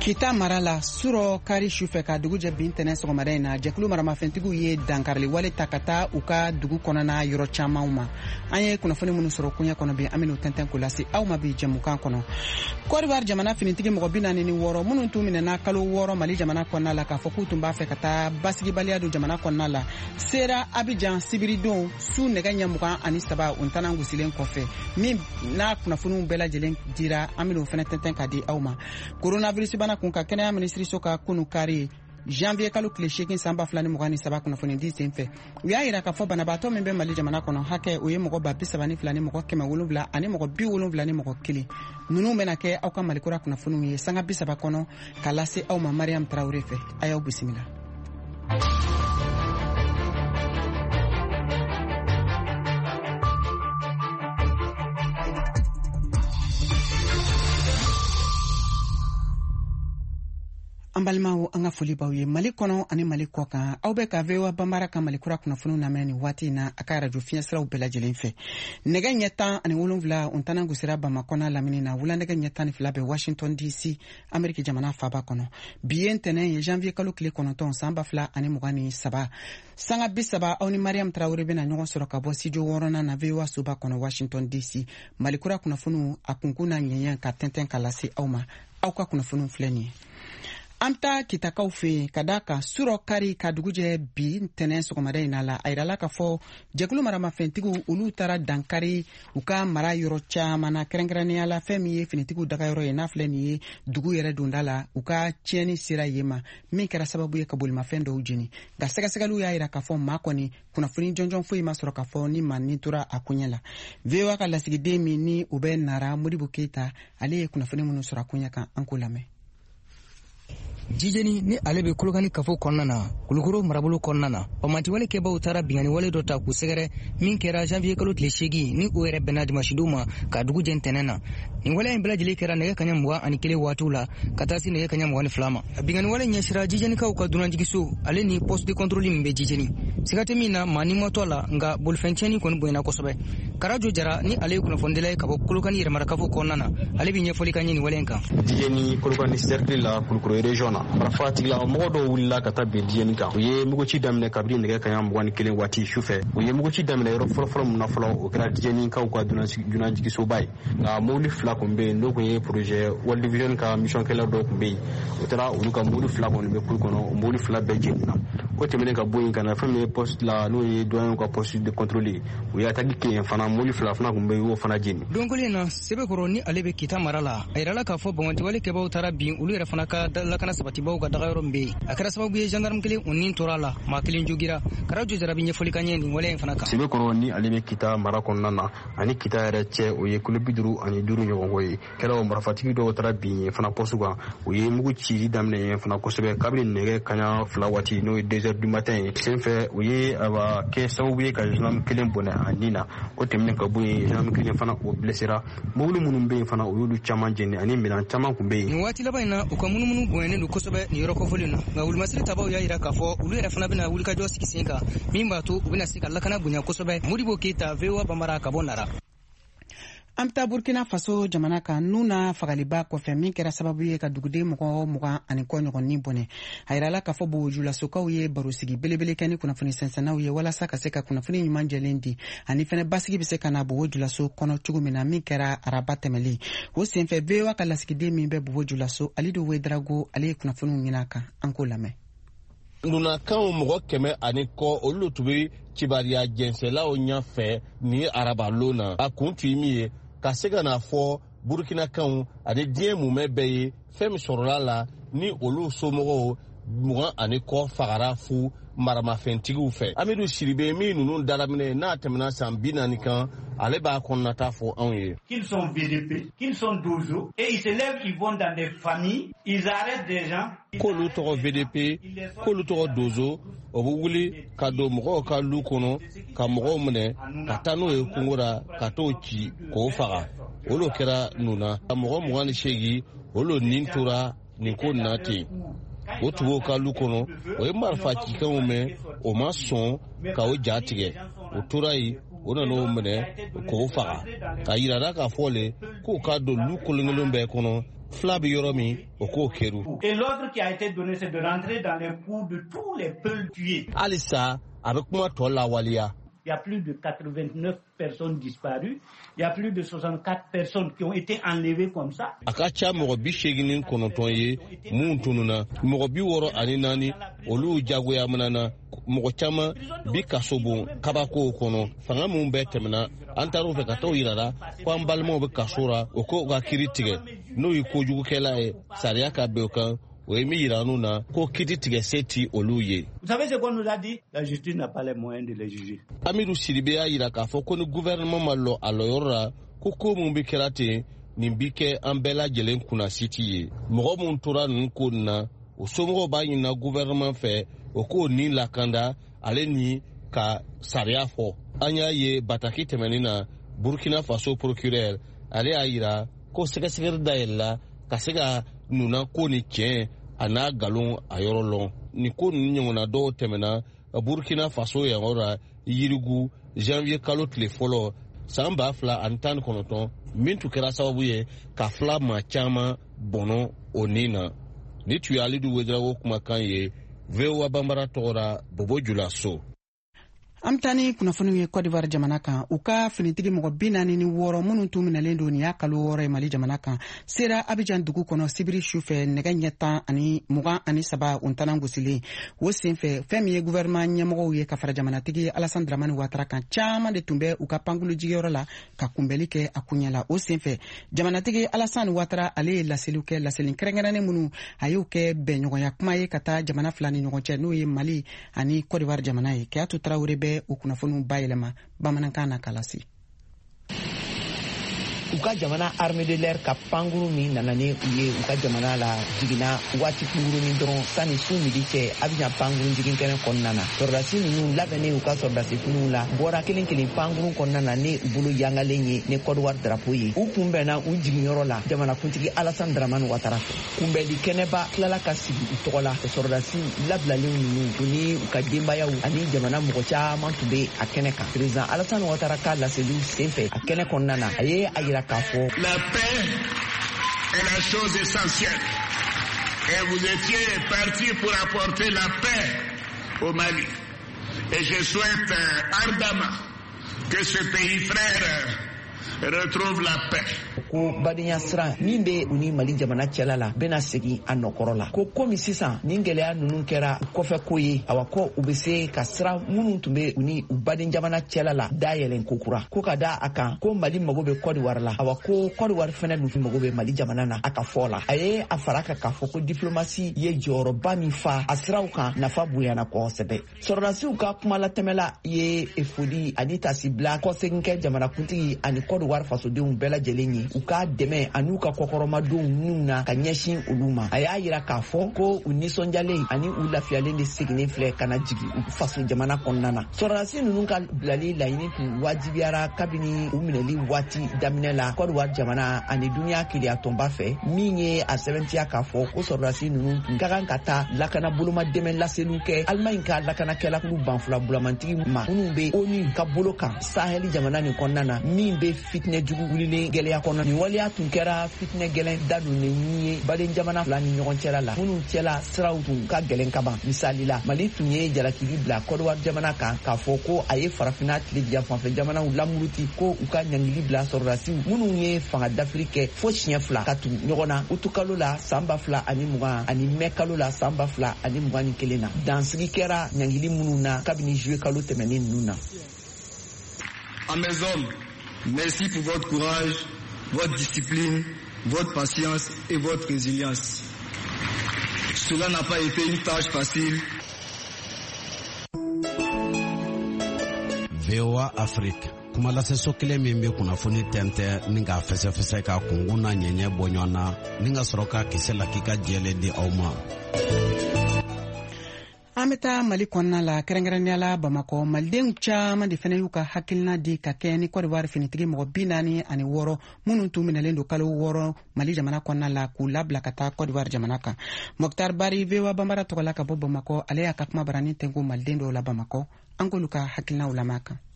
Kita marala suro kari sufɛ ka dugu jɛ bin tɛnɛ sɔgɔmada in na jɛkulu maramafɛntigiw ye dankarili wale ta ka taa u ka dugu kɔnɔna yɔrɔ camanw ma. An ye kunnafoni minnu sɔrɔ kuɲɛ kɔnɔ bi an bɛn'o tɛntɛn k'o lase aw ma bi jɛmukan kɔnɔ. Côte d'Ivoire jamana finitigi mɔgɔ 46 minnu tun minɛna kalo 6 Mali jamana kɔnɔna la k'a fɔ k'u tun b'a fɛ ka taa basigibaliya don jamana kɔnɔna la sera Abidjan sibiridon su nɛgɛ ɲɛ 23 o ntɛnɛn gusilen kɔfɛ min n'a kunnafoniw bɛɛ lajɛlen dira an bɛn'o fɛnɛ tɛntɛn ka di aw ma. Coronavirus bana kun ka kɛnɛya minisiriso ka kunu kari janvier kalo tile 8 san 2023 kunnafoni di senfɛ u y'a yira k'a fɔ banabaatɔ min bɛ Mali jamana kɔnɔ hakɛ o ye mɔgɔ 32 ni mɔgɔ 170 ani mɔgɔ 70 ni mɔgɔ 1 ninnu bɛna kɛ aw ka Malikura kunnafoniw ye sanga 30 kɔnɔ ka lase aw ma Mariam Traoré fɛ a y'aw bisimila. An balimaw an ka foli b'aw ye Mali kɔnɔ ani Mali kɔ kan aw bɛ ka VOA Bambara ka Malikura kunnafoniw lamɛn ni waati in na a ka radio fiɲɛ siraw bɛɛ lajɛlen fɛ. Nɛgɛ ɲɛ 17 o ntɛnɛn gosira Bamakɔ lamini na wula nɛgɛ ɲɛ 12 bɛ Washington DC Ameriki jamana faaba kɔnɔ. Bi ye ntɛnɛn ye janvier kalo tile 9 san 2023 sanga 30 aw ni Mariam Traoré bɛna ɲɔgɔn sɔrɔ ka bɔ studio 6nan na VOA soba kɔnɔ Washington DC. Malikura kunnafoniw a kunkun n'a ɲɛɲɛ ka tɛntɛn ka lase aw ma aw ka kunnafoniw filɛ nin ye. An ta kitakaw fɛ ka da ka suro kari ka dugu jɛ bi ntɛnɛn sɔgɔmada in na la a yirala k'a fɔ jɛkulu maramafɛntigiw olu taara dankari u ka mara yɔrɔ caman na kɛrɛnkɛrɛnnenya la fɛn min ye finitigiw dagayɔrɔ ye n'a filɛ nin ye dugu yɛrɛ donda la u ka tiɲɛni sera yen ma min kɛra sababu ye ka bolimafɛn dɔw jeni nka sɛgɛsɛgɛliw y'a yira k'a fɔ maa kɔni kunnafoni jɔnjɔn foyi ma sɔrɔ k'a fɔ ni maa ni tora a kuɲɛ la. VOA ka lasigiden min ni o bɛ Nara Modibo Keita ale ye kunnafoni minnu sɔrɔ a kuɲɛ kan an k'o lamɛn. Jijeni ni ale be Kolokani kafo kɔnɔna na Kulukoro marabolo kɔnɔna na Pamanti wale kɛbaw taara bingani wale dɔ ta k'u sɛgɛrɛ min kɛra janvier kalo tile 8 ni o yɛrɛ bɛnna dimanche ma ka dugu jɛ ntɛnɛn na. Nin wale in bɛɛ lajɛlen kɛra nɛgɛ kaɲɛ 21 waatiw la ka taa se nɛgɛ kaɲɛ 22 ma. Bingani wale ɲɛsira jijenikaw ka dunanjigiso ale ni poste de contrôle min bɛ Jijeni. Siga tɛ min na maa ni ma to la nka bolifɛncɛnni kɔni bonyana kosɛbɛ. Karajo Jara ni ale ye kunnafonidila ye ka bɔ Kolokani yɛrɛmarakafo kɔnɔna na ale bɛ ɲɛfɔli ka ɲɛ nin wale in kan. Jijeni Kolokani cercle la Kulukoro region na parafa tigila mɔgɔ dɔw wulila ka taa bin Jijeni kan u ye muguci daminɛ kabini nɛgɛ kaɲɛ 21 waati sufɛ u ye muguci daminɛ yɔrɔ fɔlɔfɔlɔ min na fɔlɔ o kɛra Jijenikaw ka dunanjigisoba ye nka mobili 2 kun bɛ yen n'o kun ye projet World Vision ka mission kɛlaw dɔw kun bɛ yen u taara olu ka mobili 2 kɔni bɛ kulu kɔnɔ o mobili 2 bɛɛ jenina o tɛmɛnen ka bɔ yen ka na fɛn min ye poste la n'o ye douanier ka poste de contrôle u y'a tagi kɛ yen fana mobili 2 fana kun bɛ yen o fana jeni. Donkolen na Sebekɔrɔ ni ale bɛ Kita mara la a yirala k'a fɔ Bamantiwale kɛbaw taara bin olu yɛrɛ fana ka lakana sabatibaw ka dagayɔrɔ min bɛ yen a kɛra sababu ye gendarme kelen o nin tora la maa kelen jogira Karajo Jara bɛ ɲɛfɔli ka ɲɛ nin wale in fana kan. Sebekɔrɔ ni ale bɛ Kita mara kɔnɔna na ani Kita yɛrɛ cɛ o ye kilo 55 ɲɔgɔn ko ye kɛra o marafatigi dɔw taara bin yen fana poste kan u ye mugu cili daminɛ yen fana kosɛbɛ kabini nɛgɛ kaɲɛ 2 waati n'o ye 2h du matin ye senfɛ u ye a ba kɛ sababu ye ka gendarme kelen bɔnɛ a nin na o tɛmɛnen ka bɔ yen gendarme kelen fana o blessera mobili minnu bɛ yen fana o y'olu caman jeni ani minɛn caman kun bɛ yen. Nin waati laban in na u ka munumunu bonyalen don kosɛbɛ nin yɔrɔ kɔfɔlen na nka wulumasiri tabaw y'a yira k'a fɔ olu yɛrɛ fana bɛna wulikajɔ sigi sen kan min b'a to u bɛna se ka lakana bonya kosɛbɛ. Modibo Keita VOA Bambara ka bɔ Nara. An bɛ taa Burkina Faso jamana kan n'u na fagaliba kɔfɛ min kɛra sababu ye ka duguden mɔgɔ 20 ani kɔ ɲɔgɔnnin bɔnɛ a yirala k'a fɔ bojulasokaw ye barosigi belebele kɛ ni kunnafoni sɛnsɛnnaw ye walasa ka se ka kunnafoni ɲuman jɛlen di ani fɛnɛ basigi bɛ se ka na bojulaso kɔnɔ cogo min na min kɛra araba tɛmɛlen o senfɛ VOA ka lasigiden min bɛ bojulaso Alidu Wedrago ale ye kunnafoniw ɲin'a kan an k'o lamɛn. Nunakaw mɔgɔ 100 ani kɔ olu tun bɛ kibaruya jɛnsɛnlaw ɲɛfɛ ni araba lona a kun tun ye min ye ka se ka na fɔ Burukinakanw ani diɲɛ mumɛ bɛɛ ye fɛn min sɔrɔla la ni olu somɔgɔw 20 ani kɔ fagara fu maramafɛntigiw fɛ. Amidu Siribe min ninnu dalaminɛ n'a tɛmɛna san 40 kan ale b'a kɔnɔnata fɔ anw ye. Qu'ils sont VDP, qu'ils sont Dozo et ils se lèvent, ils vont dans des familles, ils arrêtent des gens. K'olu tɔgɔ VDP, k'olu tɔgɔ Dozo o bɛ wuli ka don mɔgɔw ka lu kɔnɔ ka mɔgɔw minɛ ka taa n'o ye kungo la ka t'o ci k'o faga. Olu kɛra nuna mɔgɔ 28 olu nin tora nin ko na ten. O tugu ka lu kɔnɔ o ye marifa cikanw mɛn o ma sɔn ka o ja tigɛ o tora yen o nana o minɛ k'o faga ka yirala k'a fɔ le k'o ka don lu kolonkelen bɛɛ kɔnɔ fla bi yoro mi o ko keru. Et l'ordre qui a été donné, c'est de rentrer dans les cours de tous les peuls tués. Alisa avec kuma to la walia. Il y a plus de 89 personnes disparues. Il y a plus de 64 personnes qui ont été enlevées comme ça. Akacha mogobi sheginin konotonye muntununa mogobi woro aninani olu jagoya manana mogochama bi kasobo kabako kono fanga mun betemna antaro fe kato irara kwa mbalmo be kasura oko ga kiritige no ikojugu kela e saria ka beokan. Vous savez ce qu'on nous a dit? La justice n'a pas les moyens de les juger. Amirou Sidibé a iraka fo ko gouvernement malo aloyora koko mumbi kerate nimbike ambela jelen kuna city mo mon tora nkonna o somo ba yina gouvernement fait o ko ni lakanda ale ni ka saria fo anya ye bataki temenina Burkina Faso procureur ale aira ko sega daella kasega nuna ko ni tien ana galon ayorolon ni ko nyongona do temena Burkina Faso ya ora yirigu janvier kalo telefolo samba fla antan konoton mintu kera sababu ye ka fla ma chama bono onina ni tu ali du wedra wo kuma kan ye vewa bambara tora bobo julaso. Amtani kunnafoni ye Côte d'Ivoire jamana kan u ka finitigi mɔgɔ 46 minnu tun minɛlen don nin y'a kalo 6 ye Mali jamana kan sera Abidjan dugu kɔnɔ sibiri sufɛ nɛgɛ ɲɛ 23 u ntana gosilen o senfɛ fɛn min ye gouvernement ɲɛmɔgɔw ye ka fara jamanatigi Alassane Dramane Ouattara kan caman de tun bɛ u ka pankulu jigiyɔrɔ la ka kunbɛli kɛ a kun ɲɛla o senfɛ jamanatigi Alassane Ouattara ale ye laseliw kɛ laseli kɛrɛnkɛrɛnnen minnu a y'u kɛ bɛnɲɔgɔnya kuma ye ka taa jamana fila ni ɲɔgɔn cɛ n'o ye Mali ani Côte d'Ivoire jamana ye Keyatu Traoré bɛ o kunnafoniw bayɛlɛma bamanankan na kalasi. u ka jamana armée de l'air ka pankuru min nana ni u ye u ka jamana la jigina waati kungurunin dɔrɔn sani su midi cɛ Abidjan pankuru jigin kɛnɛ kɔnɔna na sɔrdasi ninnu labɛnnen u ka sɔrdasi finiw la bɔra kelen kelen pankuru kɔnɔna na ni u bolo yangalen ye ni Côte d'Ivoire drapeau ye u kunbɛnna u jiginyɔrɔ la jamanakuntigi Alassane Dramane Ouattara fɛ kunbɛli kɛnɛba tilala ka sigi u tɔgɔ la sɔrdasi labilalen ninnu u ni u ka denbayaw ani jamana mɔgɔ caman tun bɛ a kɛnɛ kan président Alassane Ouattara ka laseliw senfɛ a kɛnɛ kɔnɔna na a ye a yira k'a fɔ la paix est la chose essentielle et vous étiez parti pour apporter la paix au Mali et je souhaite ardemment que ce pays frère retrouve la paix. ko badenya sira min bɛ u ni Mali jamana cɛla la bɛna segin a nɔkɔrɔ la ko komi sisan nin gɛlɛya ninnu kɛra kɔfɛ ko ye awa ko u bɛ se ka sira minnu tun bɛ u ni u baden jamana cɛla la dayɛlɛn kokura ko ka da a kan ko Mali mago bɛ Côte d'Ivoire la awa ko Côte d'Ivoire fɛnɛ dun mago bɛ Mali jamana na a ka fɔ la a ye a fara kan k'a fɔ ko diplomasi ye jɔyɔrɔba min fa a siraw kan nafa bonyana kosɛbɛ sɔrɔdasiw ka kuma latɛmɛla ye foli ani tasibila kɔsegin kɛ jamanakuntigi ani Côte d'Ivoire fasodenw bɛɛ lajɛlen ye u ka dɛmɛ ani u ka kɔkɔrɔmadenw minnu na ka ɲɛsin olu ma a y'a yira k'a fɔ ko u nisɔndiyalen ani u lafiyalen de seginnen filɛ ka na jigi u faso jamana kɔnɔna na sɔrɔdasi ninnu ka bilali laɲini tun wajibiyara kabini u minɛli waati daminɛ la Côte d'Ivoire jamana ani duniya keleya tɔnba fɛ min ye a sɛbɛntiya k'a fɔ ko sɔrɔdasi ninnu tun ka kan ka taa lakana bolomadɛmɛ laseliw kɛ Allemagne ka lakanakɛlakulu banfula bulamantigi ma minnu bɛ ONU ka bolo kan Sahel jamana nin kɔnɔna na min bɛ fitinɛ jugu wulilen gɛlɛya kɔnɔ nin waleya tun kɛra fitinɛ gɛlɛn dadonnen ye baden jamana fila ni ɲɔgɔn cɛla la minnu cɛla siraw tun ka gɛlɛn kaban misali la Mali tun ye jalakili bila Côte d'Ivoire jamana kan k'a fɔ ko a ye farafina tile janfanfɛ jamanaw lamuruti ko u ka ɲangili bila sɔrɔdasiw minnu ye fanga dafiri kɛ fo siɲɛ 2 ka tugu ɲɔgɔn na utukalo la san 2020 ani mai kalo la san 2021 na dansigi kɛra ɲangili minnu na kabini juillet kalo tɛmɛnen ninnu na. À mes hommes, merci pour votre courage, votre discipline, votre patience et votre résilience. Cela n'a pas été une tâche facile. VOA Afrique. Kuma lase so kelen min bɛ kunnafoni tɛntɛ ni k'a fɛsɛfɛsɛ ka kungun na ɲɛɲɛ bɔ ɲɔgɔn na ni ka sɔrɔ ka kisɛ la k'i ka jɛlen di aw ma. An bɛ taa Mali kɔnɔna la kɛrɛnkɛrɛnnenya la Bamakɔ malidenw caman de fana y'u ka hakilina di ka kɛ ni Côte d'Ivoire finitigi mɔgɔ 46 minnu tun minɛlen don kalo 6 Mali jamana kɔnɔna la k'u labila ka taa Côte d'Ivoire jamana kan. Mokhtar Bari VOA Bambara tɔgɔ la ka bɔ Bamakɔ ale y'a ka kuma barani tɛnku maliden dɔw la Bamakɔ an k'olu ka hakilinaw lamɛn kan.